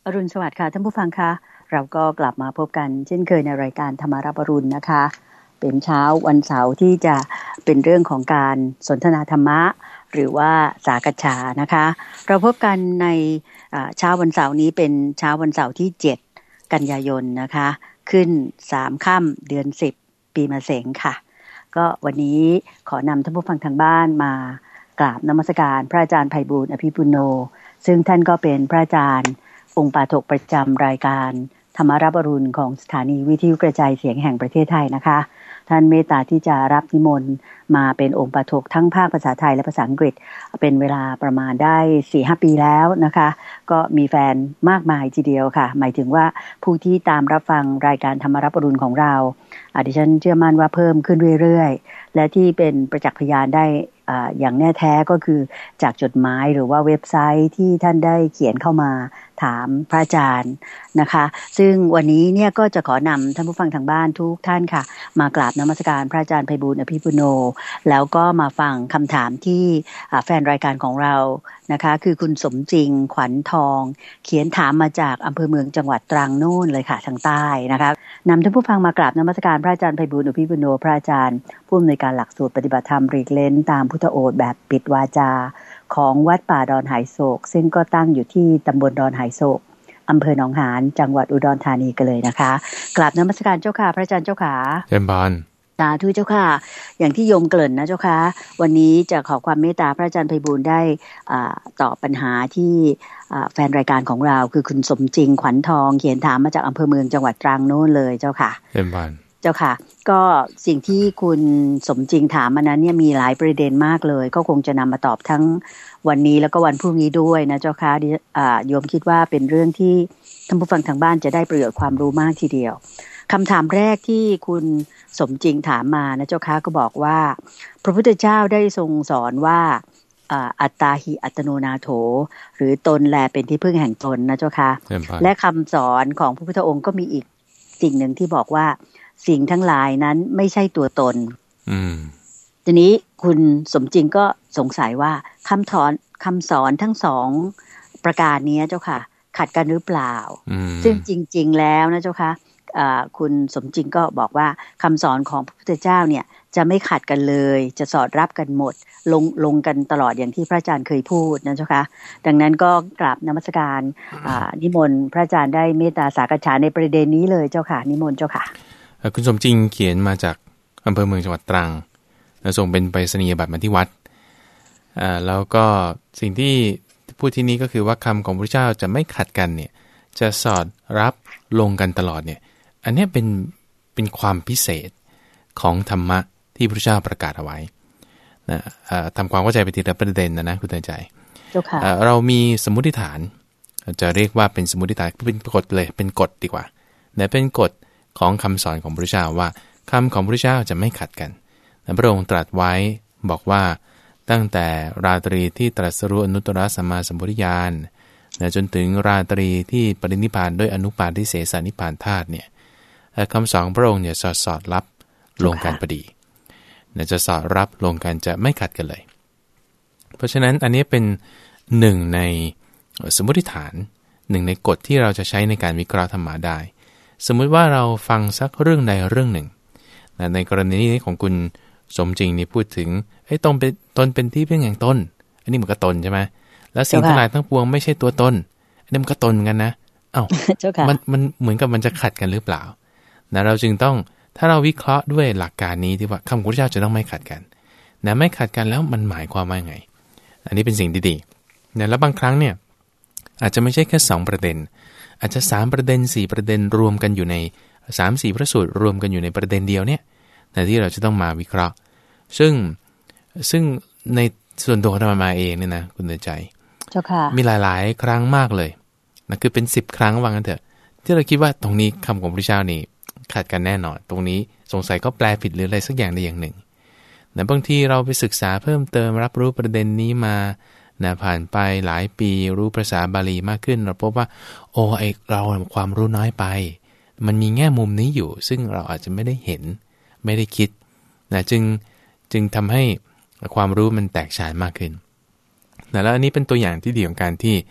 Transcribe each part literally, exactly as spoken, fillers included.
อรุณสวัสดิ์ค่ะท่านผู้ฟังคะเราก็กลับมาพบกันเช่นเคยในรายการธรรมารับอรุณนะคะเป็นเช้าวันเสาร์ที่จะเป็นเรื่องของการสนทนาธรรมะหรือว่าสากัจฉานะคะเราพบกันในเช้าวันเสาร์นี้เป็นเช้าวันเสาร์ที่เจ็ดกันยายนนะคะขึ้นสามค่ำเดือนสิบปีมะเสงค่ะก็วันนี้ขอนำท่านผู้ฟังทางบ้านมากราบนมัสการพระอาจารย์ไพบูลย์อภิปุโนซึ่งท่านก็เป็นพระอาจารย์องค์ปาฐกประจำรายการธรรมารับอรุณของสถานีวิทยุกระจายเสียงแห่งประเทศไทยนะคะท่านเมตตาที่จะรับนิมนต์มาเป็นองค์ปาฐกทั้งภาคภาษาไทยและภาษาอังกฤษเป็นเวลาประมาณได้ สี่ห้า ปีแล้วนะคะก็มีแฟนมากมายทีเดียวค่ะหมายถึงว่าผู้ที่ตามรับฟังรายการธรรมารับอรุณของเราดิฉันเชื่อมั่นว่าเพิ่มขึ้นเรื่อยๆและที่เป็นประจักษ์พยานได้อ่าอย่างแน่แท้ก็คือจากจดหมายหรือว่าเว็บไซต์ที่ท่านได้เขียนเข้ามาถามพระอาจารย์นะคะซึ่งวันนี้เนี่ยก็จะขอนำท่านผู้ฟังทางบ้านทุกท่านค่ะมากราบนมัสการพระอาจารย์ไพบูลย์อภิปุโนแล้วก็มาฟังคำถามที่แฟนรายการของเรานะคะคือคุณสมจริงขวัญทองเขียนถามมาจากอำเภอเมืองจังหวัดตรังโน่นเลยค่ะทางใต้นะคะนำท่านผู้ฟังมากราบนมัสการพระอาจารย์ไพบูลย์อภิปุโนพระอาจารย์ผู้อำนวยการหลักสูตรปฏิบัติธรรมหลีกเล้นตามพุทธโอษฐ์แบบปิดวาจาของวัดป่าดอนหายโศกซึ่งก็ตั้งอยู่ที่ตำบลดอนหายโศกอำเภอหนองหานจังหวัดอุดรธานีกันเลยนะคะกราบนมัสการเจ้าค่ะพระอาจารย์เจ้าค่ะเชิญบานสาธุเจ้าค่ะอย่างที่โยมเกริ่นนะเจ้าค่ะวันนี้จะขอความเมตตาพระอาจารย์ไพบูลย์ได้ตอบปัญหาที่แฟนรายการของเราคือคุณสมจริงขวัญทองเขียนถามมาจากอำเภอเมืองจังหวัดตรังโน้นเลยเจ้าค่ะเชิญบานเจ้าค่ะก็สิ่งที่คุณสมจริงถามมานั้นเนี่ยมีหลายประเด็นมากเลยก็คงจะนำมาตอบทั้งวันนี้แล้วก็วันพรุ่งนี้ด้วยนะเจ้าค่ะโยมคิดว่าเป็นเรื่องที่ท่านผู้ฟังทางบ้านจะได้ประโยชน์ความรู้มากทีเดียวคำถามแรกที่คุณสมจริงถามมานะเจ้าค่ะก็บอกว่าพระพุทธเจ้าได้ทรงสอนว่าอัตตาหิอัตโนนาโถหรือตนแลเป็นที่พึ่งแห่งตนนะเจ้าค่ะและคำสอนของพระพุทธองค์ก็มีอีกสิ่งหนึ่งที่บอกว่าสิ่งทั้งหลายนั้นไม่ใช่ตัวตนอืมทีนี้คุณสมจริงก็สงสัยว่าคำสอนคำสอนทั้งสองประการนี้เจ้าค่ะขัดกันหรือเปล่าซึ่งจริงๆแล้วนะเจ้าค่ะคุณสมจริงก็บอกว่าคำสอนของพระพุทธเจ้าเนี่ยจะไม่ขัดกันเลยจะสอดรับกันหมดลงลงกันตลอดอย่างที่พระอาจารย์เคยพูดนะเจ้าค่ะดังนั้นก็กราบนมัสการนิมนต์พระอาจารย์ได้เมตตาสากัจฉาในประเด็นนี้เลยเจ้าค่ะนิมนต์เจ้าค่ะคุณสมจริงเขียนมาจากอำเภอเมืองจังหวัดตรังแล้วส่งเป็นไปรษณียบัตรมาที่วัดอ่าแล้วก็สิ่งที่พูดที่นี้ก็คือว่าคำของพระเจ้าจะไม่ขัดกันเนี่ยจะสอดรับลงกันตลอดเนี่ยอันนี้เป็นเป็นความพิเศษของธรรมะที่พระเจ้าประกาศเอาไว้นะทำความเข้าใจไปทีละประเด็นนะนะคุณเตือนใจเรามีสมมุติฐานจะเรียกว่าเป็นสมมุติฐานเป็นกฎเลยเป็นกฎดีกว่าแต่เป็นกฎของคำสอนของพระเจ้าว่าคำของพระเจ้าจะไม่ขัดกันพระองค์ตรัสไว้บอกว่าตั้งแต่ราตรีที่ตรัสรู้อนุตตรสัมมาสัมโพธิญาณจนถึงราตรีที่ปรินิพพานด้วยอนุปาทิเสสนิพพานธาตุเนี่ยคำสอนพระองค์เนี่ยสอดสอดรับลงกันพอดีจะสอดรับลงกันจะไม่ขัดกันเลยเพราะฉะนั้นอันนี้เป็นหนึ่งในสมมติฐานหนึ่งในกฎที่เราจะใช้ในการวิเคราะห์ธรรมะได้สมมุติว่าเราฟังสักเรื่องใดเรื่องหนึ่งในกรณีนี้ของคุณสมจริงนี่พูดถึงไอ้ตนเป็นตนเป็นที่พึ่งแห่งตนอันนี้มันก็ตนใช่ไหมแล้วสิ่งทั้งหลายทั้งปวงไม่ใช่ตัวตนอันนี้มันก็ตนเหมือนกันนะเอ้ามันมันเหมือนกับมันจะขัดกันหรือเปล่านะเราจึงต้องถ้าเราวิเคราะห์ด้วยหลักการนี้ที่ว่าคำของพระเจ้าจะต้องไม่ขัดกันนะไม่ขัดกันแล้วมันหมายความว่าไงอันนี้เป็นสิ่งดีๆนะแล้วบางครั้งเนี่ยอาจจะไม่ใช่แค่สองประเด็นอาจจะสามประเด็นสี่ประเด็นรวมกันอยู่ใน สามสี่ พระสูตรรวมกันอยู่ในประเด็นเดียวเนี่ยนะที่เราจะต้องมาวิเคราะห์ซึ่งซึ่งในส่วนตัวของธรรมมาเองเนี่ยนะคุณเตือนใจมีหลายๆครั้งมากเลยนะคือเป็นสิบครั้งว่างั้นเถอะที่เราคิดว่าตรงนี้คำของพระเจ้านี่ขัดกันแน่นอนตรงนี้สงสัยก็แปลผิดหรืออะไรสักอย่างใดอย่างหนึ่งนะบางทีเราไปศึกษาเพิ่มเติมรับรู้ประเด็นนี้มานะผ่านไปหลายปีรู้ภาษาบาลีมากขึ้นเราพบว่าโอ้ไอเราความรู้น้อยไปมันมีแง่มุมนี้อยู่ซึ่งเราอาจจะไม่ได้เห็นไม่ได้คิดนะจึงจึงทำให้ความรู้มันแตกฉานมากขึ้นนะแล้วอันนี้เป็นตัวอย่างที่ดีของการที่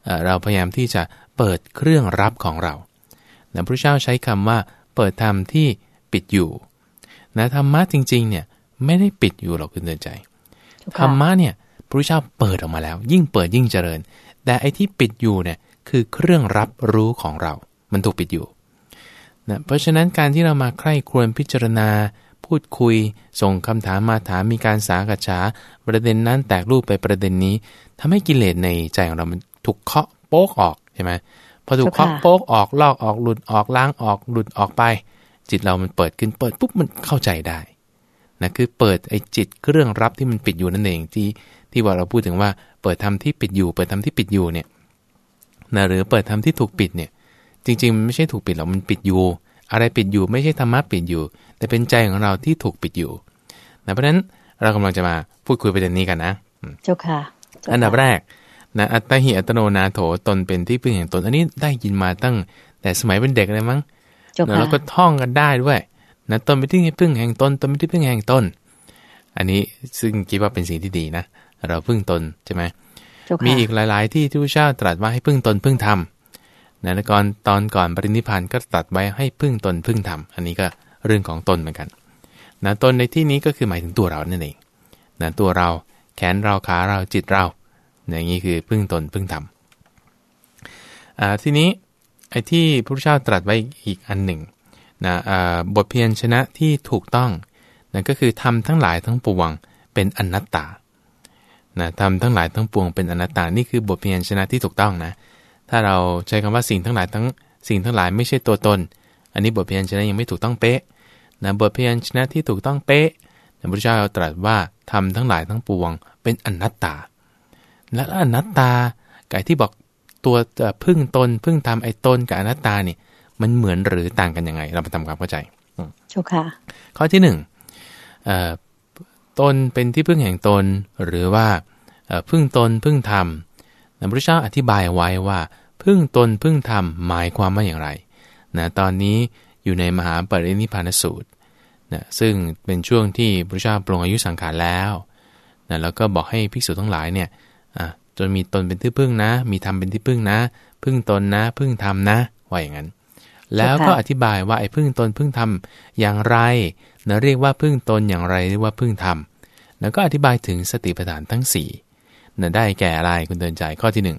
เอ่อเราพยายามที่จะเปิดเครื่องรับของเรานะพระเจ้าใช้คำว่าเปิดธรรมที่ปิดอยู่นะธรรมะจริงๆเนี่ยไม่ได้ปิดอยู่หรอกคุณเตือนใจธรรมะเนี่ยพระเจ้าเปิดออกมาแล้วยิ่งเปิดยิ่งเจริญแต่ไอ้ที่ปิดอยู่เนี่ยคือเครื่องรับรู้ของเรามันถูกปิดอยู่นะเพราะฉะนั้นการที่เรามาใคร่ครวญพิจารณาพูดคุยส่งคำถามมาถามมีการสากัจฉาประเด็นนั้นแตกรูปไปประเด็นนี้ทำให้กิเลสในใจของเรามันถูกเคาะโป๊กออกใช่ไหมพอถูกเคาะโป๊กออกลอกออกหลุดออกล้างออกหลุดออกไปจิตเรามันเปิดขึ้นเปิดปุ๊บมันเข้าใจได้นะคือเปิดไอ้จิตเครื่องรับที่มันปิดอยู่นั่นเองที่ที่ว่าเราพูดถึงว่าเปิดธรรมที่ปิดอยู่เปิดธรรมที่ปิดอยู่เนี่ยนะหรือเปิดธรรมที่ถูกปิดเนี่ยจริงๆมันไม่ใช่ถูกปิดหรอกมันปิดอยู่อะไรปิดอยู่ไม่ใช่ธรรมะปิดอยู่แต่เป็นใจของเราที่ถูกปิดอยู่นะเพราะฉะนั้นเรากำลังจะมาพูดคุยประเด็นนี้กันนะเจ้าค่ะอันดับแรกนะอัตตหิอัตโนนาโถตนเป็นที่พึ่งแห่งตนอันนี้ได้ยินมาตั้งแต่สมัยเป็นเด็กเลยมั้งแล้วก็ท่องกันได้ด้วยนะตนเป็นที่พึ่งแห่งตนตนเป็นที่พึ่งแห่งตนอันนี้ซึ่งคิดว่าเป็นสิ่งที่ดีนะเราพึ่งตนใช่ไหมมีอีกหลายๆที่ที่พระเจ้าตรัสว่าให้พึ่งตนพึ่งธรรมนะแล้วก่อนตอนก่อนปรินิพพานก็ตรัสไว้ให้พึ่งตนพึ่งธรรมอันนี้ก็เรื่องของตนเหมือนกันนะตนในที่นี้ก็คือหมายถึงตัวเรานั่นเองนะตัวเราแขนเราขาเราจิตเราอย่างนี้คือพึ่งตนพึ่งธรรมอ่าทีนี้ไอ้ที่พระพุทธเจ้าตรัสไว้อีกอันหนึ่งนะอ่าบทเพียรชนะที่ถูกต้องนั่นก็คือทำทั้งหลายทั้งปวงเป็นอนัตตานะทำทั้งหลายทั้งปวงเป็นอนัตตานี่คือบทเพียรชนะที่ถูกต้องนะถ้าเราใช้คำว่าสิ่งทั้งหลายทั้งสิ่งทั้งหลายไม่ใช่ตัวตนอันนี้บทเพียรชนะยังไม่ถูกต้องเป๊ะนะบทเพียรชนะที่ถูกต้องเป๊ะพระพุทธเจ้าตรัสว่าทำทั้งหลายทั้งปวงเป็นอนัตตาและอนัตตาไก่ที่บอกตัวพึ่งตนพึ่งทำไอ้ตนกับอนัตตานี่มันเหมือนหรือต่างกันยังไงเรามาทำความเข้าใจเจ้าค่ะข้อที่หนึ่งตนเป็นที่พึ่งแห่งตนหรือว่าพึ่งตนพึ่งธรรมพระพุทธเจ้าอธิบายไว้ว่าพึ่งตนพึ่งธรรมหมายความว่าอย่างไรนะตอนนี้อยู่ในมหาปรินิพพานสูตรนะซึ่งเป็นช่วงที่พระพุทธเจ้าปลงอายุสังขารแล้วนะแล้วก็บอกให้ภิกษุทั้งหลายเนี่ยจนมีตนเป็นที่พึ่งนะมีธรรมเป็นที่พึ่งนะพึ่งตนนะพึ่งธรรมนะว่าอย่างนั้นแล้วก็อธิบายว่าไอ้พึ่งตนพึ่งธรรมอย่างไรนะเรียกว่าพึ่งตนอย่างไรเรียกว่าพึ่งธรรมแล้วก็อธิบายถึงสติปัฏฐานทั้งสี่นะได้แก่อะไรคุณเตือนใจข้อที่หนึ่ง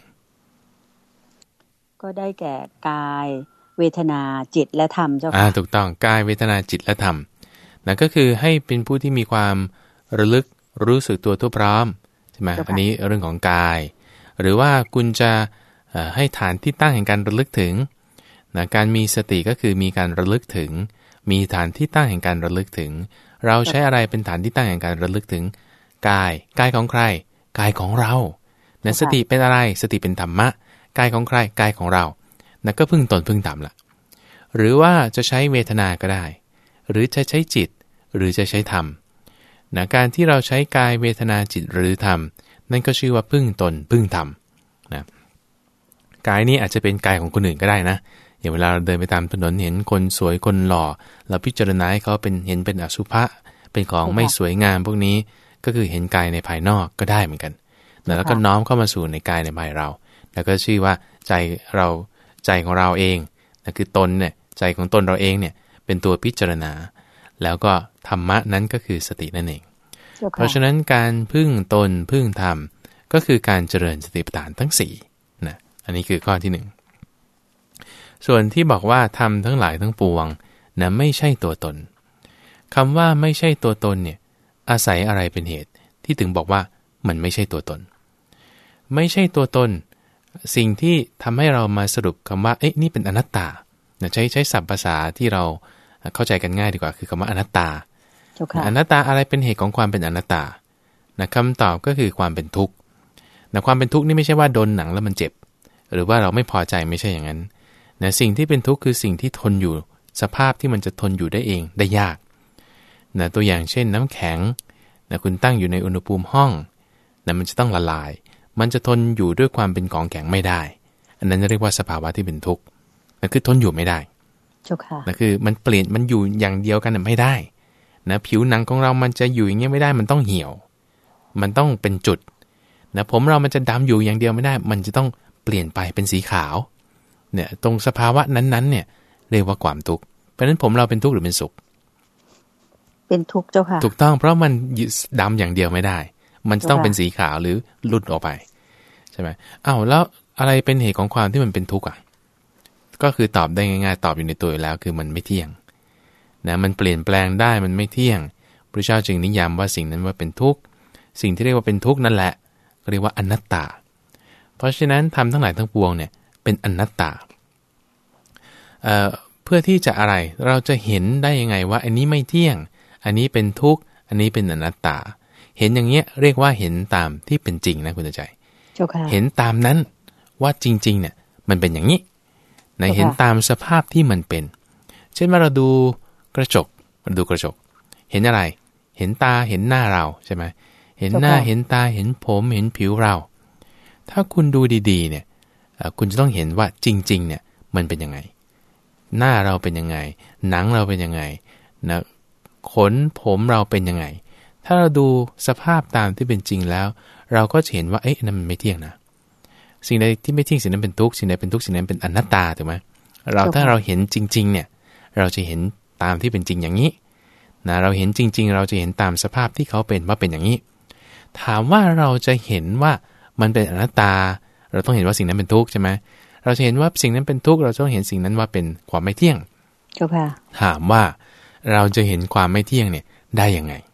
ก็ได้แก่กายเวทนาจิตและธรรมเจ้าค่ะอ่าถูกต้องกายเวทนาจิตและธรรมนั่นก็คือให้เป็นผู้ที่มีความระลึกรู้สึกตัวทั่วพร้อมใช่ไหมอันนี้เรื่องของกายหรือว่าคุณจะให้ฐานที่ตั้งแห่งการระลึกถึงนะการมีสติก็คือมีการระลึกถึงมีฐานที่ตั้งแห่งการระลึกถึงเราใช้อะไรเป็นฐานที่ตั้งแห่งการระลึกถึงกายกายของใครกายของเรานะสติเป็นอะไรสติเป็นธรรมะกายของใครกายของเรานะก็พึ่งตนพึ่งธรรมละหรือว่าจะใช้เวทนาก็ได้หรือจะใช้จิตหรือจะใช้ธรรมนะการที่เราใช้กายเวทนาจิตหรือธรรมนั่นก็ชื่อว่าพึ่งตนพึ่งธรรมนะกายนี้อาจจะเป็นกายของคนอื่นก็ได้นะอย่างเวลาเราเดินไปตามถนนเห็นคนสวยคนหล่อเราพิจารณาให้เขาเป็นเห็นเป็นอสุภะเป็นของไม่สวยงามพวกนี้ก็คือเห็นกายในภายนอกก็ได้เหมือนกันแล้วก็น้อมเข้ามาสู่ในกายในภายเราแล้วก็ชื่อว่าใจเราใจของเราเองนั่นคือตนเนี่ยใจของตนเราเองเนี่ยเป็นตัวพิจารณาแล้วก็ธรรมะนั้นก็คือสตินั่นเองเพราะฉะนั้นการพึ่งตนพึ่งธรรมก็คือการเจริญสติปัฏฐานทั้งสี่นะอันนี้คือข้อที่หนึ่งส่วนที่บอกว่าทำทั้งหลายทั้งปวงนะไม่ใช่ตัวตนคำว่าไม่ใช่ตัวตนเนี่ยอาศัยอะไรเป็นเหตุที่ถึงบอกว่ามันไม่ใช่ตัวตนไม่ใช่ตัวตนสิ่งที่ทำให้เรามาสรุปคำว่าเอ๊ะนี่เป็นอนัตตานะใช้ใช้ศัพท์ภาษาที่เราเข้าใจกันง่ายดีกว่าคือคำว่าอนัตตาอนัตตาอะไรเป็นเหตุของความเป็นอนัตตานะคำตอบก็คือความเป็นทุกข์นะความเป็นทุกข์นี่ไม่ใช่ว่าโดนหนังแล้วมันเจ็บหรือว่าเราไม่พอใจไม่ใช่อย่างนั้นนะสิ่งที่เป็นทุกข์คือสิ่งที่ทนอยู่สภาพที่มันจะทนอยู่ได้เองได้ยากนะตัวอย่างเช่นน้ำแข็งนะคุณตั้งอยู่ในอุณหภูมิห้องนะมันจะต้องละลายมันจะทนอยู่ด้วยความเป็นของแข็งไม่ได้อันนั้นเรียกว่าสภาวะที่เป็นทุกข์นะคือทนอยู่ไม่ได้นะคือมันเปลี่ยนมันอยู่อย่างเดียวกันไม่ได้นะผิวหนังของเรามันจะอยู่อย่างเงี้ยไม่ได้มันต้องเหี่ยวมันต้องเป็นจุดนะผมเรามันจะดำอยู่อย่างเดียวไม่ได้มันจะต้องเปลี่ยนไปเป็นสีขาวเนี่ยตรงสภาวะนั้นๆเนี่ยเรียกว่าความทุกข์เพราะฉะนั้นผมเราเป็นทุกข์หรือเป็นสุขเป็นทุกข์เจ้าค่ะถูกต้องเพราะมันดำอย่างเดียวไม่ได้มันต้องเป็นสีขาวหรือหลุดออกไปใช่ไหมอ้าวแล้วอะไรเป็นเหตุของความที่มันเป็นทุกข์อ่ะก็คือตอบได้ง่ายๆตอบอยู่ในตัวอยู่แล้วคือมันไม่เที่ยงนะมันเปลี่ยนแปลงได้มันไม่เที่ยงพระเจ้าจึงนิยามว่าสิ่งนั้นว่าเป็นทุกข์สิ่งที่เรียกว่าเป็นทุกข์นั่นแหละก็เรียกว่าอนัตตาเพราะฉะนั้นทำทั้งหลายทั้งปวงเนี่ยเป็นอนัตตาเอ่อเพื่อที่จะอะไรเราจะเห็นได้ยังไงว่าอันนี้ไม่เที่ยงอันนี้เป็นทุกข์อันนี้เป็นอนัตตาเห็นอย่างเงี้ยเรียกว่าเห็นตามที่เป็นจริงนะคุณใจเห็นตามนั้นว่าจริงๆเนี่ยมันเป็นอย่างนี้นะเห็นตามสภาพที่มันเป็นเช่นว่าเราดูกระจกเราดูกระจกเห็นอะไรเห็นตาเห็นหน้าเราใช่ไหมเห็นหน้าเห็นตาเห็นผมเห็นผิวเราถ้าคุณดูดีๆเนี่ยคุณจะต้องเห็นว่าจริงๆเนี่ยมันเป็นยังไงหน้าเราเป็นยังไงหนังเราเป็นยังไงนะขนผมเราเป็นยังไงถ้าเราดูสภาพตามที่เป็นจริงแล้วเราก็จะเห็นว่าเอ๊ะนั่นมันไม่เที่ยงนะสิ่งใดที่ไม่เที่ยงสิ่งนั้นเป็นทุกข์สิ่งใดเป็นทุกข์สิ่งนั้นเป็นอนัตตาถูกไหมเราถ้าเราเห็นจริงๆเนี่ยเราจะเห็นตามที่เป็นจริงอย่างนี้นะเราเห็นจริงๆเราจะเห็นตามสภาพที่เขาเป็นว่าเป็นอย่างนี้ถามว่าเราจะเห็นว่ามันเป็นอนัตตาเราต้องเห็นว่าสิ่งนั้นเป็นทุกข์ใช่ไหมเราจะเห็นว่าสิ่งนั้นเป็นทุกข์เราต้องเห็นสิ่งนั้นว่าเป็นความไม่เที่ยงเจ้าค่ะถามว่าเราจะเห็นความไม่เที่ยงเนี่ยได้ยังไง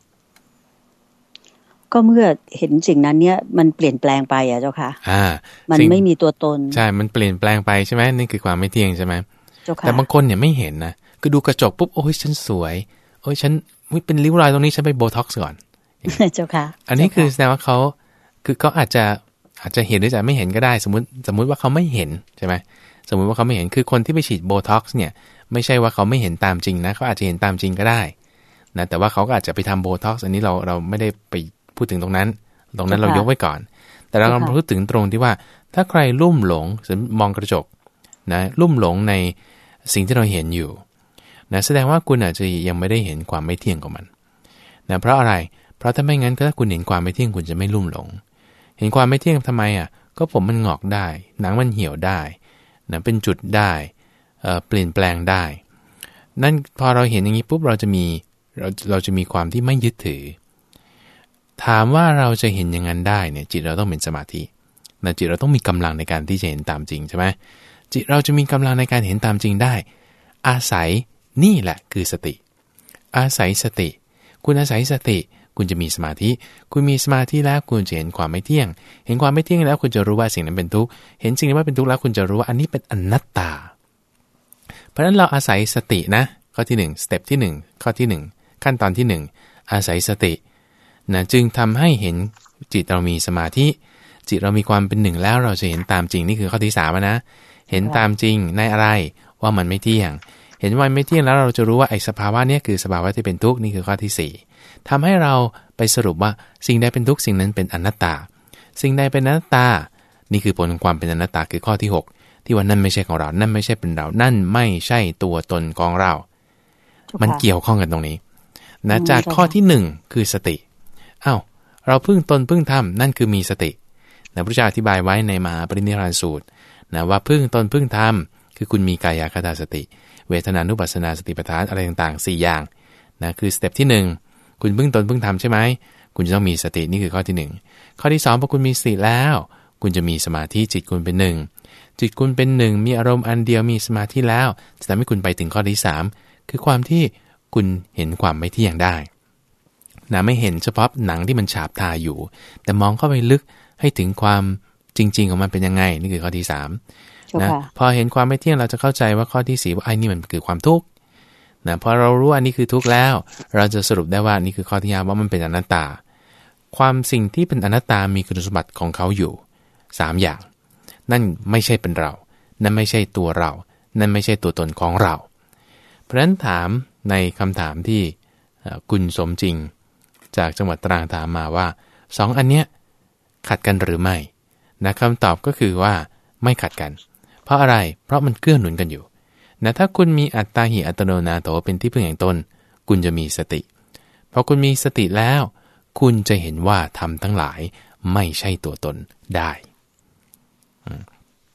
ก็เมื่อเห็นสิ่งนั้นเนี่ยมันเปลี่ยนแปลงไปอ่ะเจ้าค่ะอ่ามันไม่มีตัวตนใช่มันเปลี่ยนแปลงไปใช่ไหมนี่คือความไม่เที่ยงใช่ไหมเจ้าค่ะแต่บางคนเนี่ยไม่เห็นนะคือดูกระจกปุ๊บโอ้ยฉันสวยโอ้ยฉันเป็นริ้วรอยตรงนี้ฉันไปโบท็อกซ์ก่อนเจ้าค่ะอันนี้คือแสดงว่าเขาคือเขาอาจจะอาจจะเห็นหรือจะไม่เห็นก็ได้สมมติสมมุติว่าเขาไม่เห็นใช่ไหมสมมุติว่าเขาไม่เห็นคือคนที่ไปฉีดโบท็อกซ์เนี่ยไม่ใช่ว่าเขาไม่เห็นตามจริงนะเขาอาจจะเห็นตามจริงก็ได้นะแต่ว่าเขาก็อาจจะไปทำโบท็อกซ์อันนี้เราเราไม่ได้ไปพูดถึงตรงนั้นตรงนั้นเรายกไว้ก่อนแต่เรากำลังพูดถึงตรงที่ว่าถ้าใครลุ่มหลงมองกระจกนะลุ่มหลงในสิ่งที่เราเห็นอยู่นะแสดงว่าคุณอาจจะยังไม่ได้เห็นความไม่เที่ยงของมันนะเพราะอะไรเพราะถ้าไม่งั้นถ้าคุณเห็นความไม่เที่ยงคุณจะไม่ลุ่มหลงเห็นความไม่เที่ยงทำไมอ่ะก็ผมมันงอกได้หนังมันเหี่ยวได้นะเป็นจุดได้เอ่อเปลี่ยนแปลงได้นั่นพอเราเห็นอย่างนี้ปุ๊บเราจะมีเราเราจะมีความที่ไม่ยึดถือถามว่าเราจะเห็นอย่างนั้นได้เนี่ยจิตเราต้องเป็นสมาธินะจิตเราต้องมีกำลังในการที่จะเห็นตามจริงใช่ไหมจิตเราจะมีกำลังในการเห็นตามจริงได้อาศัยนี่แหละคือสติอาศัยสติคุณอาศัยสติคุณจะมีสมาธิคุณมีสมาธิแล้วคุณจะเห็นความไม่เที่ยงเห็นความไม่เที่ยงแล้วคุณจะรู้ว่าสิ่งนั้นเป็นทุกข์เห็นสิ่งนั้นว่าเป็นทุกข์แล้วคุณจะรู้ว่าอันนี้เป็นอนัตตาเพราะฉะนั้นเราอาศัยสตินะข้อที่หนึ่งสเต็ปที่หนึ่งข้อที่หนึ่งขั้นตอนที่หนึ่งอาศัยสตินะจึงทำให้เห็นจิตเรามีสมาธิจิตเรามีความเป็นหนึ่งแล้วเราจะเห็นตามจริงนี่คือข้อที่สามนะเห็นตามจริงในอะไรว่ามันไม่เที่ยงเห็นว่าไม่เที่ยงแล้วเราจะรู้ว่าไอ้สภาวะนี้คือสภาวะที่เป็นทุกข์นี่คือข้อที่สี่ทำให้เราไปสรุปว่าสิ่งใดเป็นทุกข์สิ่งนั้นเป็นอนัตตาสิ่งใดเป็นอนัตตานี่คือผลของความเป็นอนัตตาคือข้อที่หกที่ว่านั่นไม่ใช่ของเรานั่นไม่ใช่เป็นเรานั่นไม่ใช่ตัวตนของเรามันเกี่ยวข้องกันตรงนี้นะจากข้อที่หนึ่งคือสติอ้าวเราพึ่งตนพึ่งธรรมนั่นคือมีสตินะพระเจ้าอธิบายไว้ในมหาปรินิพพานสูตรนะว่าพึ่งตนพึ่งธรรมคือคุณมีกายคตาสติเวทนานุปัสสนาสติปัฏฐานอะไรต่างๆสี่อย่างนะคือสเต็ปที่หนึ่งคุณพึ่งตนพึ่งธรรมใช่ไหมคุณจะต้องมีสตินี่คือข้อที่หนึ่งข้อที่สองพอคุณมีสติแล้วคุณจะมีสมาธิจิตคุณเป็นหนึ่งจิตคุณเป็นหนึ่งมีอารมณ์อันเดียวมีสมาธิแล้วจะทำให้คุณไปถึงข้อที่สามคือความที่คุณเห็นความไม่เที่ยงได้นะไม่เห็นเฉพาะหนังที่มันฉาบทาอยู่แต่มองเข้าไปลึกให้ถึงความจริงๆของมันเป็นยังไงนี่คือข้อที่สามนะพอเห็นความไม่เที่ยงเราจะเข้าใจว่าข้อที่สี่ว่าไอ้นี่มันคือความทุกข์นะพอเรารู้อันนี้คือทุกข์แล้วเราจะสรุปได้ว่านี่คือข้อที่ห้าว่ามันเป็นอนัตตาความสิ่งที่เป็นอนัตตามีคุณสมบัติของเขาอยู่สามอย่างนั่นไม่ใช่เป็นเรานั่นไม่ใช่ตัวเรานั่นไม่ใช่ตัวตนของเราเพราะฉะนั้นถามในคำถามที่คุณสมจริงจากจังหวัดตรังถามมาว่าสองอันเนี้ยขัดกันหรือไม่นะคำตอบก็คือว่าไม่ขัดกันเพราะอะไรเพราะมันเกื้อหนุนกันอยู่นะถ้าคุณมีอัตตาหิอัตโนนาโถเป็นที่พึ่งแห่งตนคุณจะมีสติพอคุณมีสติแล้วคุณจะเห็นว่าธรรมทั้งหลายไม่ใช่ตัวตนได้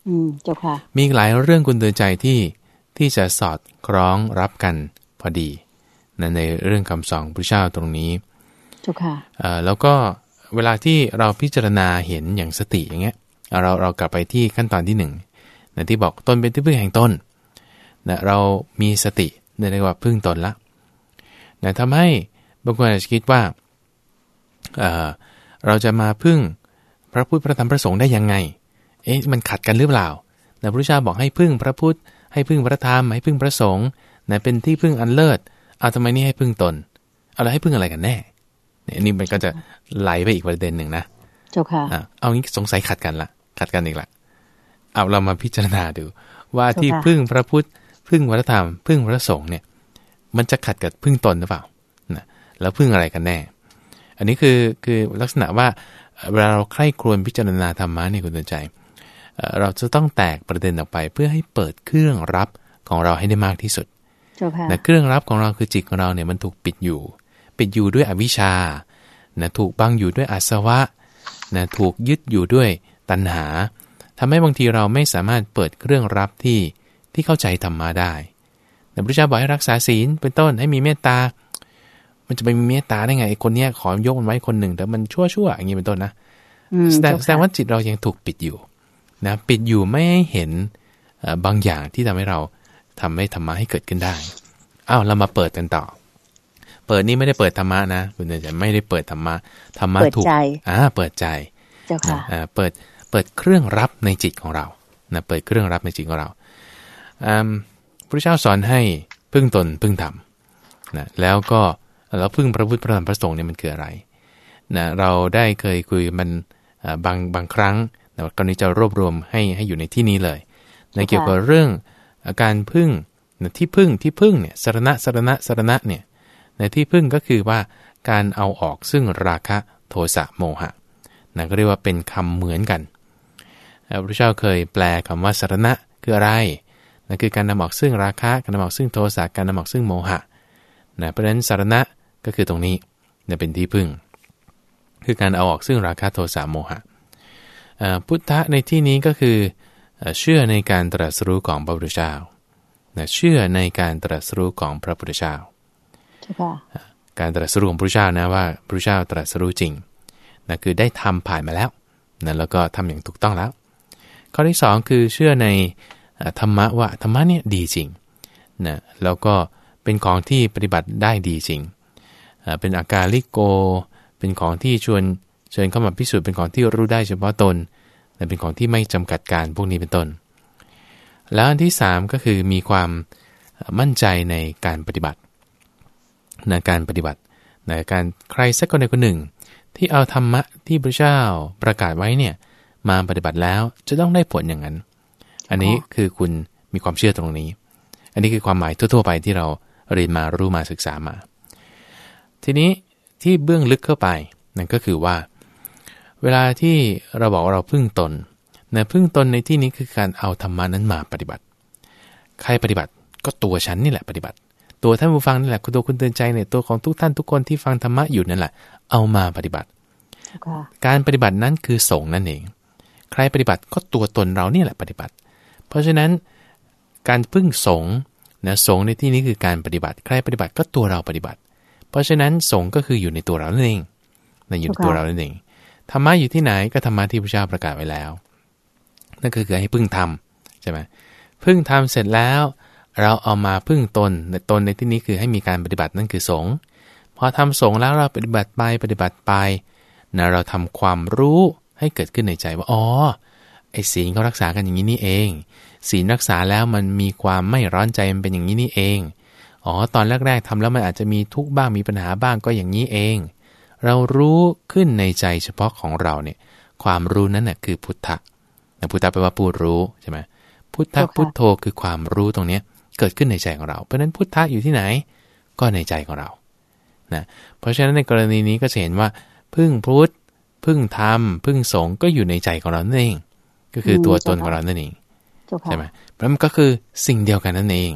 อืมเจ้าค่ะมีหลายเรื่องกุลเตือนใจที่ที่จะสอดคล้องรับกันพอดีนะในเรื่องคำสอนพระเจ้าตรงนี้เจ้าค่ะเอ่อแล้วก็เวลาที่เราพิจารณาเห็นอย่างสติอย่างเงี้ยเราเรากลับไปที่ขั้นตอนที่หนึ่งนะที่บอกตนเป็นที่พึ่งแห่งตนนะเรามีสติในเรียกว่าพึ่งตนละนะทำให้บางคนอาจจะคิดว่าเอ่อเราจะมาพึ่งพระพุทธพระธรรมพระสงฆ์ได้ยังไงเอ๊ะมันขัดกันหรือเปล่านะพระพุทธเจ้าบอกให้พึ่งพระพุทธให้พึ่งพระธรรมให้พึ่งพระสงฆ์นะเป็นที่พึ่งอันเลิศเอาทำไมนี่ให้พึ่งตนเอาแล้วให้พึ่งอะไรกันแน่เนี่ยนี่มันก็จะไหลไปอีกประเด็นหนึ่งนะเจ้าค่ะเอางี้สงสัยขัดกันละขัดกันอีกละเอาเรามาพิจารณาดูว่าที่พึ่งพระพุทธพึ่งพระธรรมพึ่งพระสงฆ์เนี่ยมันจะขัดกับพึ่งตนหรือเปล่านะแล้วพึ่งอะไรกันแน่อันนี้คือคือลักษณะว่าเวลาเราใคร่ครวญพิจารณาธรรมะเนี่ยคุณตื่นใจเราจะต้องแตกประเด็นออกไปเพื่อให้เปิดเครื่องรับของเราให้ได้มากที่สุดนะเครื่องรับของเราคือจิตของเราเนี่ยมันถูกปิดอยู่ปิดอยู่ด้วยอวิชชานะถูกบังอยู่ด้วยอาสวะนะถูกยึดอยู่ด้วยตัณหาทำให้บางทีเราไม่สามารถเปิดเครื่องรับที่ที่เข้าใจธรรมะได้แต่พระเจ้าบอกให้รักษาศีลเป็นต้นให้มีเมตตามันจะไปมีเมตตาได้ไงไอ้คนเนี้ยขอยกมันไว้คนหนึ่งแต่มันชั่วชั่วอย่างนี้เป็นต้นนะแสดงแสดงว่าจิตเรายังถูกปิดอยู่นะปิดอยู่ไม่ให้เห็นบางอย่างที่ทำให้เราทำให้ธรรมะให้เกิดขึ้นได้อ้าวเรามาเปิดกันต่อเปิดนี่ไม่ได้เปิดธรรมะนะคุณจะไม่ได้เปิดธรรมะธรรมะถูกอ่าเปิดใจเจ้าค่ะอ่าเปิดเปิดเครื่องรับในจิตของเรานะเปิดเครื่องรับในจิตของเราอ่าพระเจ้าสอนให้พึ่งตนพึ่งธรรมนะแล้วก็แล้วพึ่งพระพุทธพระธรรมพระสงฆ์เนี่ยมันคืออะไรนะเราได้เคยคุยมันบางบางครั้งแต่ตอนนี้จะรวบรวมให้ให้อยู่ในที่นี้เลยในเกี่ยวกับเรื่องการพึ่งที่พึ่งที่พึ่งเนี่ยสรณะสรณะสรณะเนี่ยในที่พึ่งก็คือว่าการเอาออกซึ่งราคะโทสะโมหะนะก็เรียกว่าเป็นคำเหมือนกันพระพุทธเจ้าเคยแปลคำว่าสรณะคืออะไรนั่นคือการนำออกซึ่งราคะการนำออกซึ่งโทสะการนำออกซึ่งโมหะนะเพราะฉะนั้นสรณะก็คือตรงนี้เนี่ยเป็นที่พึ่งคือการเอาออกซึ่งราคะโทสะโมหะพุทธะในที่นี้ก็คือเชื่อในการตรัสรู้ของพระพุทธเจ้านะเชื่อในการตรัสรู้ของพระพุทธเจ้าการตรัสรู้ของพระพุทธเจ้านะว่าพระพุทธเจ้าตรัสรู้จริงนะคือได้ทำผ่านมาแล้วนะแล้วก็ทำอย่างถูกต้องแล้วข้อที่สองคือเชื่อในธรรมะว่าธรรมะเนี่ยดีจริงนะแล้วก็เป็นของที่ปฏิบัติได้ดีจริงเป็นอากาลิโกเป็นของที่ชวนเชิญเข้ามาพิสูจน์เป็นของที่รู้ได้เฉพาะตนและเป็นของที่ไม่จำกัดการพวกนี้เป็นต้นแล้วอันที่สามก็คือมีความมั่นใจในการปฏิบัติในการปฏิบัติในการใครสักคนใดคนหนึ่งที่เอาธรรมะที่พระเจ้าประกาศไว้เนี่ยมาปฏิบัติแล้วจะต้องได้ผลอย่างนั้นอันนี้คือคุณมีความเชื่อตรงนี้อันนี้คือความหมายทั่วๆไปที่เราเรียนมารู้มาศึกษามาทีนี้ที่เบื้องลึกเข้าไปนั่นก็คือว่าเวลาที่เราบอกว่าเราพึ่งตนนะพึ่งตนในที่นี้คือการเอาธรรมานั้นมาปฏิบัติใครปฏิบัติก็ตัวฉันนี่แหละปฏิบัติตัวท่านผู้ฟังนี่แหละตัวคุณเตือนใจเนี่ยตัวของทุกท่านทุกคนที่ฟังธรรมะอยู่นั่นแหละเอามาปฏิบัติ okay. การปฏิบัตินั้นคือสงฆ์นั่นเองใครปฏิบัติก็ตัวตนเรานี่แหละปฏิบัติเพราะฉะนั้นการพึ่งสงฆ์นะสงฆ์ในที่นี้คือการปฏิบัติใครปฏิบัติก็ตัวเราปฏิบัติเพราะฉะนั้นสงฆ์ก็คืออยู่ในตัวเรานั่นเองนะอยู่ในตัวเรานั่นเองธรรมะอยู่ที่ไหนก็ธรรมะที่พระเจ้าประกาศไว้แล้วนั่นก็คือให้พึ่งทำใช่ไหมพึ่งทำเสร็จแล้วเราเอามาพึ่งตนในตนในที่นี้คือให้มีการปฏิบัตินั่นคือสงฆ์พอทำสงฆ์แล้วเราปฏิบัติไปปฏิบัติไปนะเราทำความรู้ให้เกิดขึ้นในใจว่าอ๋อไอ้ศีลเขารักษากันอย่างนี้นี่เองศีลรักษาแล้วมันมีความไม่ร้อนใจมันเป็นอย่างนี้นี่เองอ๋อตอนแรกๆทำแล้วมันอาจจะมีทุกข์บ้างมีปัญหาบ้างก็อย่างนี้เองเรารู้ขึ้นในใจเฉพาะของเราเนี่ยความรู้นั้นน่ะคือพุทธะนะพุทธะแปลว่าผู้รู้ใช่ไหมพุทธะพุทโธคือความรู้ตรงนี้เกิดขึ้นในใจของเราเพราะฉะนั้นพุทธะอยู่ที่ไหนก็ในใจของเรานะเพราะฉะนั้นในกรณีนี้ก็จะเห็นว่าพึ่งพุทธพึ่งธรรมพึ่งสงฆ์ก็อยู่ในใจของเรานั่นเองก็คือตัวตนของเรานั่นเองใช่ไหมเพราะมันก็คือสิ่งเดียวกันนั่นเอง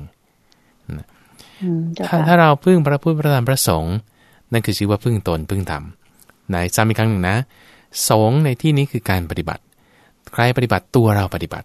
ถ้าถ้าเราพึ่งพระพุทธพระธรรมพระสงฆ์นั่นคือชื่อว่าพึ่งตนพึ่งธรรมไหนซ้ำอีกครั้งหนึ่งนะสงฆ์ในที่นี้คือการปฏิบัติใครปฏิบัติตัวเราปฏิบัติ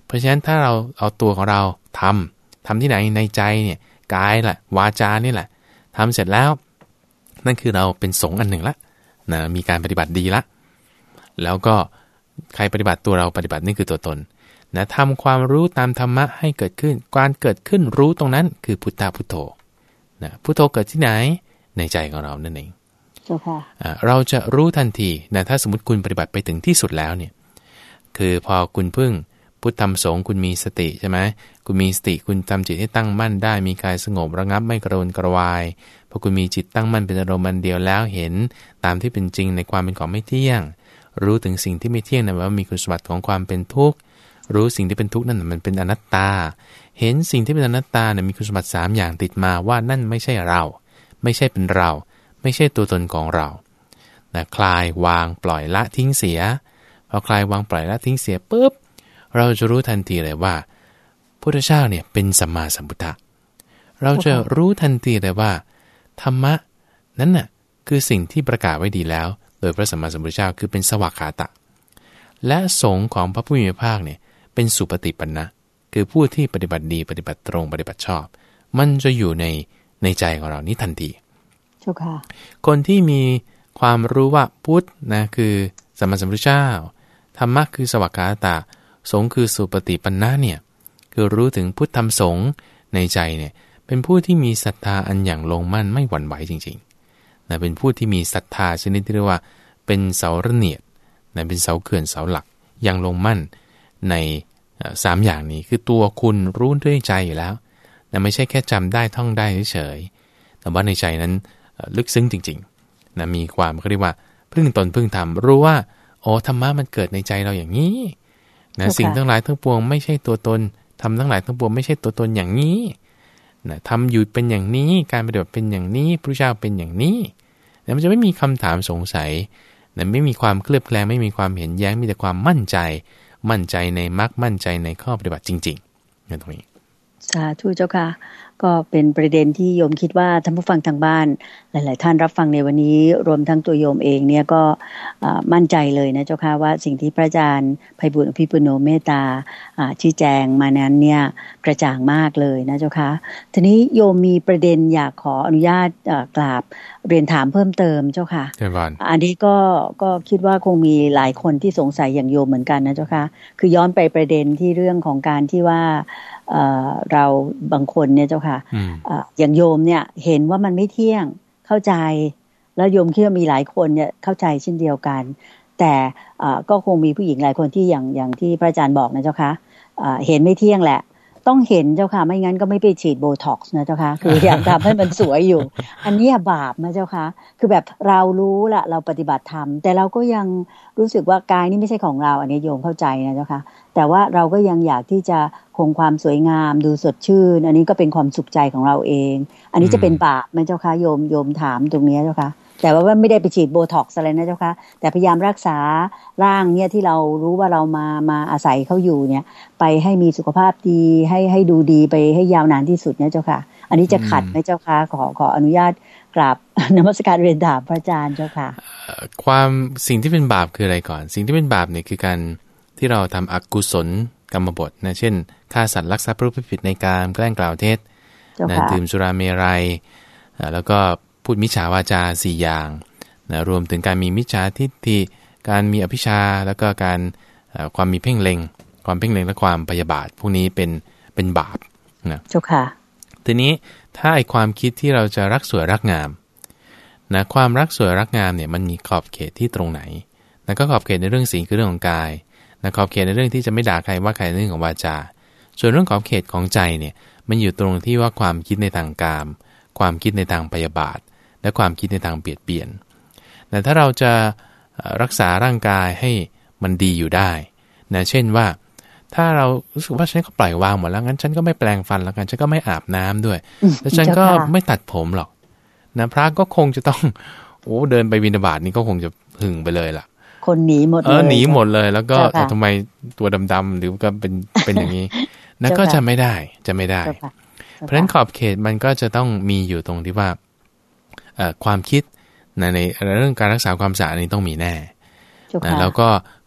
เพราะฉะนั้นถ้าเราเอาตัวของเราทำทำที่ไหนในใจเนี่ยกายแหละวาจานี่แหละทำเสร็จแล้วนั่นคือเราเป็นสงฆ์อันหนึ่งละนะมีการปฏิบัติดีละแล้วก็ใครปฏิบัติตัวเราปฏิบัตินี่คือตัวตนนะทำความรู้ตามธรรมะให้เกิดขึ้นการเกิดขึ้นรู้ตรงนั้นคือพุทธะพุทโธนะพุทโธเกิดที่ไหนในใจของเรานั่นเองเราจะรู้ทันทีนะถ้าสมมติคุณปฏิบัติไปถึงที่สุดแล้วเนี่ยคือพอคุณพึ่งพุทธธรรมสงฆ์คุณมีสติใช่ไหมคุณมีสติคุณทำจิตให้ตั้งมั่นได้มีกายสงบระงับไม่กระวนกระวายพอคุณมีจิตตั้งมั่นเป็นอารมณ์เดียวแล้วเห็นตามที่เป็นจริงในความเป็นของไม่เที่ยงรู้ถึงสิ่งที่ไม่เที่ยงนะว่ามีคุณสมบัติของความเป็นทุกข์รู้สิ่งที่เป็นทุกข์นั่นมันเป็นอนัตตาเห็นสิ่งที่เป็นอนัตตาเนี่ยมีคุณสมบัติสามอย่างติดมาว่านั่นไม่ใช่เราไม่ใช่เป็นเราไม่ใช่ตัวตนของเรานะคลายวางปล่อยละทิ้งเสียพอคลายวางปล่อยละทิ้งเสียปุ๊บเราจะรู้ทันทีเลยว่าพุทธเจ้าเนี่ยเป็นสัมมาสัมพุทธะเราจะรู้ทันทีเลยว่าธรรมะนั้นน่ะคือสิ่งที่ประกาศไว้ดีแล้วโดยพระสัมมาสัมพุทธเจ้าคือเป็นสวากขาตะและสงฆ์ของพระผู้มีพระภาคเนี่ยเป็นสุปฏิปันนะคือผู้ที่ปฏิบัติดีปฏิบัติตรงปฏิบัติชอบมันจะอยู่ในในใจของเรานี้ทันทีคนที่มีความรู้ว่าพุทธนะคือสัมมาสัมพุทธเจ้าธรรมะคือสวากขาตะสงฆ์คือสุปฏิปันนะเนี่ยคือรู้ถึงพุทธธรรมสงฆ์ในใจเนี่ยเป็นผู้ที่มีศรัทธาอันอย่างลงมั่นไม่หวั่นไหวจริงๆนะเป็นผู้ที่มีศรัทธาชนิดที่เรียกว่าเป็นเสาระเนียดนะเป็นเสาเขื่อนเสาหลักอย่างลงมั่นในสามอย่างนี้คือตัวคุณรู้ด้วยใจอยู่แล้วนะไม่ใช่แค่จำได้ท่องได้เฉยๆแต่ว่าในใจนั้นลึกซึ้งจริงๆนะมีความเขาเรียกว่าพึ่งตนพึ่งธรรมรู้ว่าโอ้ธรรมะมันเกิดในใจเราอย่างนี้นะสิ่งทั้งหลายทั้งปวงไม่ใช่ตัวตนทำทั้งหลายทั้งปวงไม่ใช่ตัวตนอย่างนี้นะทำอยู่เป็นอย่างนี้การปฏิบัติเป็นอย่างนี้พระเจ้าเป็นอย่างนี้นะมันจะไม่มีคำถามสงสัยนะไม่มีความเคลือบแคลงไม่มีความเห็นแย้งมีแต่ความมั่นใจมั่นใจในมรรคมั่นใจในข้อปฏิบัติจริงๆนั่นตรงนี้สาธุเจ้าค่ะก็เป็นประเด็นที่โยมคิดว่าท่านผู้ฟังทางบ้านหลายๆท่านรับฟังในวันนี้รวมทั้งตัวโยมเองเนี่ยก็มั่นใจเลยนะเจ้าค่ะว่าสิ่งที่พระอาจารย์ไพบูลย์อภิปุโนเมตตาชี้แจงมานั้นเนี่ยกระจ่างมากเลยนะเจ้าค่ะทีนี้โยมมีประเด็นอยากขออนุญาตกราบเรียนถามเพิ่มเติมเจ้าค่ะอันนี้ก็ก็คิดว่าคงมีหลายคนที่สงสัยอย่างโยมเหมือนกันนะเจ้าค่ะคือย้อนไปประเด็นที่เรื่องของการที่ว่าเอ่อเราบางคนเนี่ยเจ้าค่ะเอ่ออย่างโยมเนี่ยเห็นว่ามันไม่เที่ยงเข้าใจแล้วโยมคิดว่ามีหลายคนเนี่ยเข้าใจเช่นเดียวกันแต่เอ่อก็คงมีผู้หญิงหลายคนที่อย่างอย่างที่พระอาจารย์บอกนะเจ้าค่ะเอ่อเห็นไม่เที่ยงแหละต้องเห็นเจ้าค่ะไม่งั้นก็ไม่ไปฉีดโบท็อกซ์นะเจ้าค่ะคืออยากทำให้มันสวยอยู่อันนี้บาปนะเจ้าค่ะคือแบบเรารู้ละเราปฏิบัติธรรมแต่เราก็ยังรู้สึกว่ากายนี่ไม่ใช่ของเราอันนี้โยมเข้าใจนะเจ้าค่ะแต่ว่าเราก็ยังอยากที่จะคงความสวยงามดูสดชื่นอันนี้ก็เป็นความสุขใจของเราเองอันนี้จะเป็นบาปไหมเจ้าค่ะโยมโยมถามตรงนี้เจ้าค่ะแต่ว่าไม่ได้ไปฉีดโบท็อกซ์อะไรนะเจ้าค่ะแต่พยายามรักษาร่างเนี่ยที่เรารู้ว่าเรามามาอาศัยเขาอยู่เนี่ยไปให้มีสุขภาพดีให้ให้ดูดีไปให้ยาวนานที่สุดเนี่ยเจ้าค่ะอันนี้จะขัดไหมเจ้าค่ะขอขออนุญาตกราบนมัสการเรียนถามพระอาจารย์เจ้าค่ะความสิ่งที่เป็นบาปคืออะไรก่อนสิ่งที่เป็นบาปเนี่ยคือการที่เราทำอกุศลกรรมบทนะเช่นฆ่าสัตว์ลักทรัพย์ประพฤติผิดในกามแกล้งกล่าวเท็จนะดื่มสุราเมรัยแล้วก็พูดมิจฉาวาจาสี่อย่างนะรวมถึงการมีมิจฉาทิฏฐิการมีอภิชาแล้วก็การความมีเพ่งเล็งความเพ่งเล็งและความพยาบาทพวกนี้เป็นเป็นบาปนะเจ้าค่ะทีนี้ถ้าไอความคิดที่เราจะรักสวยรักงามนะความรักสวยรักงามเนี่ยมันมีขอบเขตที่ตรงไหนนะก็ขอบเขตในเรื่องศีลคือเรื่องของกายนะขอบเขตในเรื่องที่จะไม่ด่าใครว่าใครในเรื่องของวาจาส่วนเรื่องขอบเขตของใจเนี่ยมันอยู่ตรงที่ว่าความคิดในทางกามความคิดในทางพยาบาทและความคิดในทางเบียดเบียนแต่ถ้าเราจะรักษาร่างกายให้มันดีอยู่ได้นะเช่นว่าถ้าเรารู้สึกว่าฉันก็ปล่อยวางหมดแล้วงั้นฉันก็ไม่แปรงฟันแล้วกันฉันก็ไม่อาบน้ำด้วยแล้วฉันก็ไม่ตัดผมหรอกนะพระก็คงจะต้องโอ้เดินไปบิณฑบาตนี่ก็คงจะหึงไปเลยล่ะคนหนีหมดเลยเออหนีหมดเลยแล้วก็ทำไมตัวดำๆหรือก็เป็นเป็นอย่างนี้นั่นก็จะไม่ได้จะไม่ได้เพราะฉะนั้นขอบเขตมันก็จะต้องมีอยู่ตรงที่ว่าความคิดในในเรื่องการรักษาความสะอาดนี้ต้องมีแน่นะแล้วก็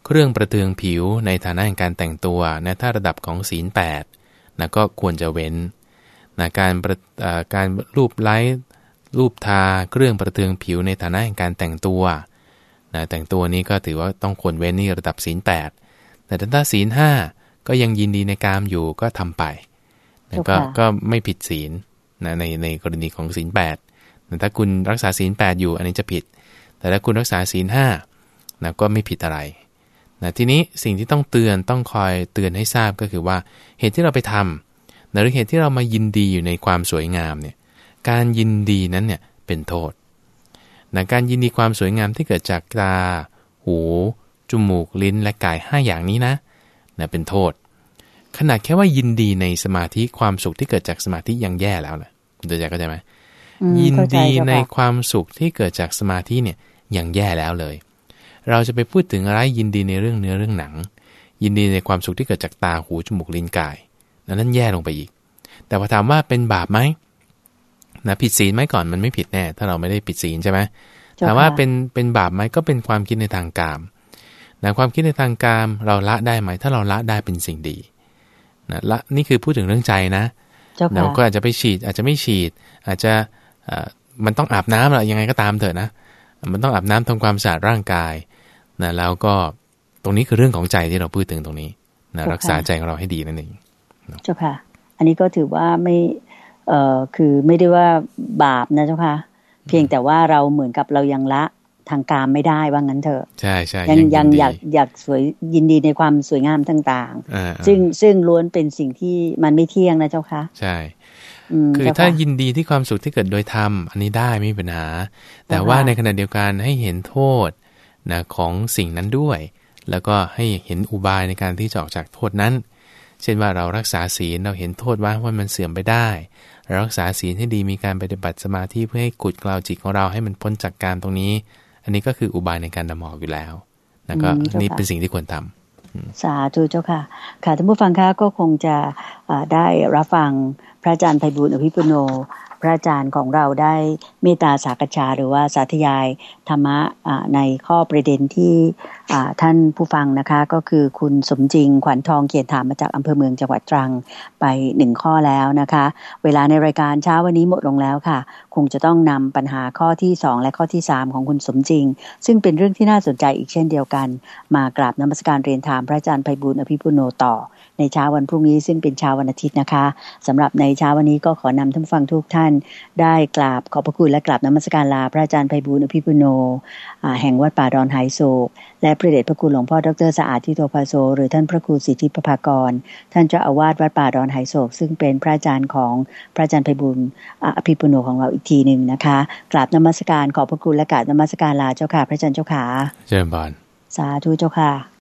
เครื่องประเทืองผิวในฐานะแห่งการแต่งตัวนะถ้าระดับของศีลแปดนะก็ควรจะเว้นนะการการรูปไล้รูปทาเครื่องประเทืองผิวในฐานะแห่งการแต่งตัวนะแต่งตัวนี้ก็ถือว่าต้องควรเว้นนี่ระดับศีลแปดแต่ถ้าศีลห้าก็ยังยินดีในกามอยู่ก็ทำไปนะก็ก็ไม่ผิดศีลนะในในกรณีของศีลแปดแต่ถ้าคุณรักษาศีลแปดอยู่อันนี้จะผิดแต่ถ้าคุณรักษาศีลห้านะก็ไม่ผิดอะไรนะทีนี้สิ่งที่ต้องเตือนต้องคอยเตือนให้ทราบก็คือว่าเหตุที่เราไปทำหรือเหตุที่เรามายินดีอยู่ในความสวยงามเนี่ยการยินดีนั้นเนี่ยเป็นโทษนะการยินดีความสวยงามที่เกิดจากตาหูจมูกลิ้นและกายห้าอย่างนี้นะนะเป็นโทษขนาดแค่ว่ายินดีในสมาธิความสุขที่เกิดจากสมาธิยังแย่แล้วนะคุณตัวใจเข้าใจไหมยินดีในความสุขที่เกิดจากสมาธิเนี่ยยังแย่แล้วเลยเราจะไปพูดถึงอะไรยินดีในเรื่องเนื้อเรื่องหนังยินดีในความสุขที่เกิดจากตาหูจมูกลิ้นกายนั้นแย่ลงไปอีกแต่พอถามว่าเป็นบาปไหมนะผิดศีลไหมก่อนมันไม่ผิดแน่ถ้าเราไม่ได้ผิดศีลใช่ไหมถามว่าเป็นเป็นบาปไหมก็เป็นความคิดในทางกามนะความคิดในทางกามเราละได้ไหมถ้าเราละได้เป็นสิ่งดีนะละนี่คือพูดถึงเรื่องใจนะเราก็อาจจะไปฉีดอาจจะไม่ฉีดอาจจะมันต้องอาบน้ำอะไรยังไงก็ตามเถอะนะมันต้องอาบน้ำทำความสะอาดร่างกายนะแล้วก็ตรงนี้คือเรื่องของใจที่เราพูดถึงตรงนี้นะรักษาใจของเราให้ดีนั่นเองเจ้าค่ะอันนี้ก็ถือว่าไม่เอ่อคือไม่ได้ว่าบาปนะเจ้าค่ะเพียงแต่ว่าเราเหมือนกับเรายังละทางกามไม่ได้ว่างั้นเถอะใช่ใช่ยังยังอยากอยากสวยยินดีในความสวยงามต่างๆซึ่งซึ่งล้วนเป็นสิ่งที่มันไม่เที่ยงนะเจ้าค่ะใช่คือถ้ายินดีที่ความสุขที่เกิดโดยธรรมอันนี้ได้ไม่มีปัญหาแต่ว่าในขณะเดียวกันให้เห็นโทษนะของสิ่งนั้นด้วยแล้วก็ให้เห็นอุบายในการที่จะออกจากโทษนั้นเช่นว่าเรารักษาศีลเราเห็นโทษว่าว่ามันเสื่อมไปได้เรารักษาศีลให้ดีมีการปฏิบัติสมาธิเพื่อให้กุดกล่าวจิตของเราให้มันพ้นจากการตรงนี้อันนี้ก็คืออุบายในการดำออกอยู่แล้วแล้วก็นี่เป็นสิ่งที่ควรทำสาธุเจ้าค่ะค่ะท่านผู้ฟังคะก็คงจะได้รับฟังพระอาจารย์ไพบูลย์อภิปุโนพระอาจารย์ของเราได้เมตตาสักษาหรือว่าสาธยายธรรมะในข้อประเด็นที่ท่านผู้ฟังนะคะก็คือคุณสมจริงขวัญทองเขียนถามมาจากอำเภอเมืองจังหวัดตรังไปหนึ่งข้อแล้วนะคะเวลาในรายการเช้าวันนี้หมดลงแล้วค่ะคงจะต้องนำปัญหาข้อที่สองและข้อที่สามของคุณสมจริงซึ่งเป็นเรื่องที่น่าสนใจอีกเช่นเดียวกันมากราบนมัสการเรียนถามพระอาจารย์ไพบูลย์อภิปุโนต่อในเช้าวันพรุ่งนี้ซึ่งเป็นเช้าวันอาทิตย์นะคะสำหรับในเช้าวันนี้ก็ขอนำท่านฟังทุกท่านได้กราบขอบพระคุณและกราบนมัสการลาพระอาจารย์ไพบูลย์อภิปุโนแห่งวัดป่าดอนไหโศกและพระเดชพระคุณหลวงพ่อดร.สะอาดทิโตภาโซหรือท่านพระครูสิทธิประภากรท่านเจ้าอาวาสวัดป่าดอนไหโศกซึ่งเป็นพระอาจารย์ของพระอาจารย์ไพบูลย์อภิปุโนของเราอีกทีนึงนะคะกราบนมัสการขอบพระคุณและกราบนมัสการลาเจ้าค่ะพระอาจารย์เจ้าค่ะเจริญพรสาธุเจ้าค่ะ